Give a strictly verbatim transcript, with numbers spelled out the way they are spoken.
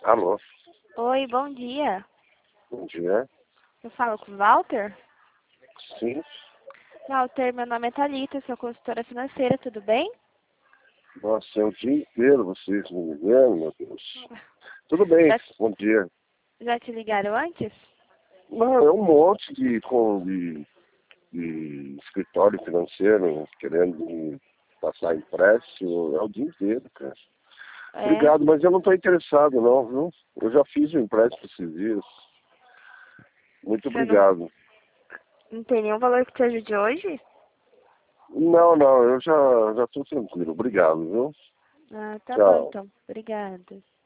Alô, Oi, bom dia. bom dia. Eu falo com o Walter? Sim, Walter, meu nome é Thalita, sou consultora financeira, tudo bem? nossa, é o dia inteiro vocês me ligando, meu Deus. Tudo bem, Já, bom dia. já te ligaram antes? Não, é um monte de, com, de, de escritório financeiro querendo me passar empréstimo, é o dia inteiro, cara. É, Obrigado, mas eu não estou interessado não, viu? Eu já fiz um empréstimo esses dias. Muito você não, obrigado. não tem nenhum valor que te ajude hoje? Não, não, eu já já estou tranquilo. Obrigado, viu? Ah, tá bom Tchau. então. Obrigada.